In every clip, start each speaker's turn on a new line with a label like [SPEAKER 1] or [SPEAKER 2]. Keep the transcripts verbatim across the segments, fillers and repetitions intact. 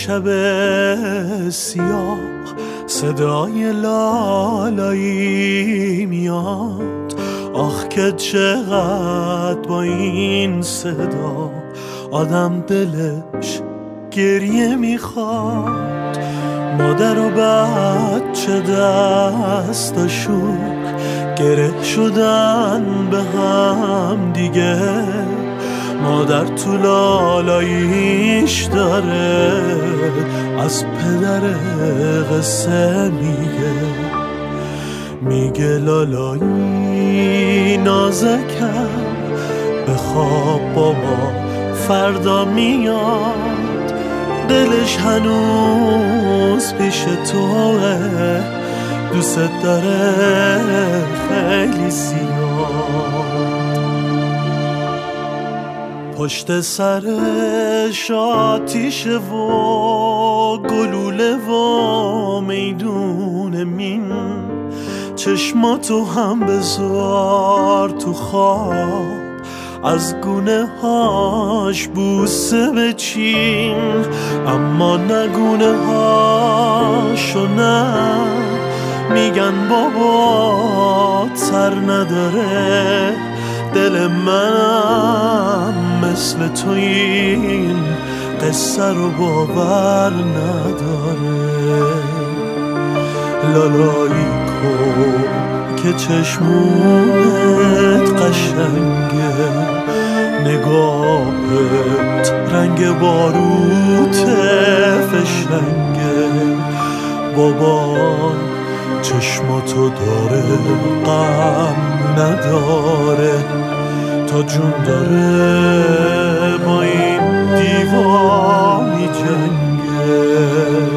[SPEAKER 1] شب سیاه صدای لالایی میاد. آخ که چقدر با این صدا آدم دلش گریه میخواد. مادر و بچه دستاشون گره شدن به هم دیگه. مادر تو لالاییش داره از پدر قصه میگه. میگه لالایی نازکم بخواب بابا فردا میاد. دلش هنوز پیش توه دوست داره خیلی زیاد. پشت سرش آتیشه و گلوله و میدون مین. چشماتو هم بذار تو خواب از گونه هاش بوسه بچین. اما نگونه هاشو نه میگن بابا تر نداره. دل منم مثل تو این قصه رو باور نداره. لالایی کن که چشمونت قشنگه. نگاهت رنگ باروت فشنگه. بابا چشماتو داره غم نداره. تا جون داره با این دیوا می جنگه.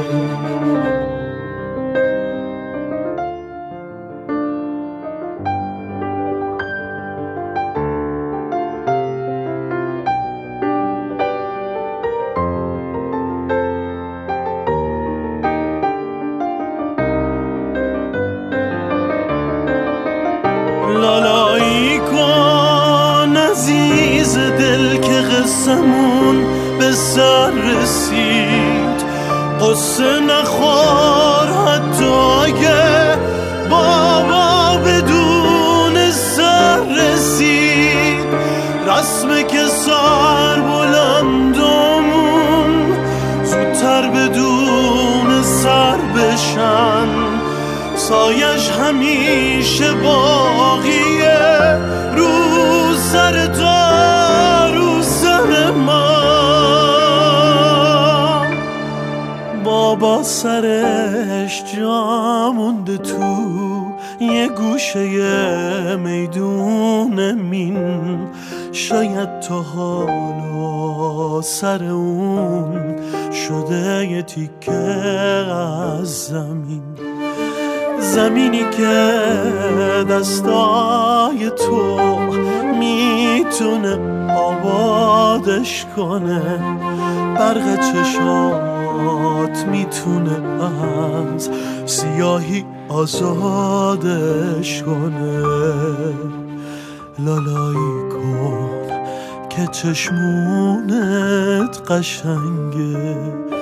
[SPEAKER 1] لالایی کن عزیز دل که قصمون به سر رسید. قصه نخور حتی اگه بابا بدون سر رسید. رسمه که سر بلندمون زودتر بدون سر بشن. سایش همیشه باقیه رو سر تو رو سر من. بابا سرش جا مونده تو یه گوشه میدون مین. شاید تا حالا سر اون شده یه تیکه از زمین. زمینی که دستای تو میتونه آبادش کنه. برق چشات میتونه از سیاهی آزادش کنه. لالایی کن که چشمونت قشنگه.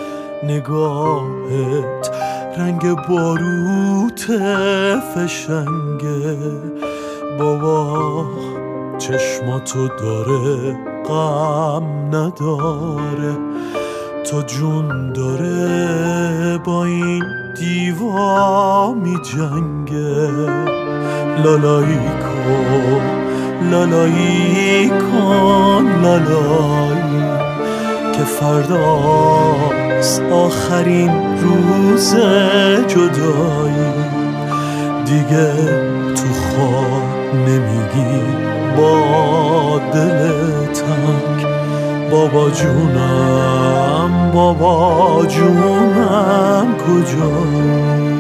[SPEAKER 1] نگاهت رنگ باروت فشنگه. بابا چشماتو داره غم نداره. تا جون داره با این دیوا می جنگه. لالایی کن لالایی کن لالایی که فرداست آخرین روز جدایی. دیگه تو خواب نمیگی با دل تنگ. بابا جونم بابا جونم کجایی؟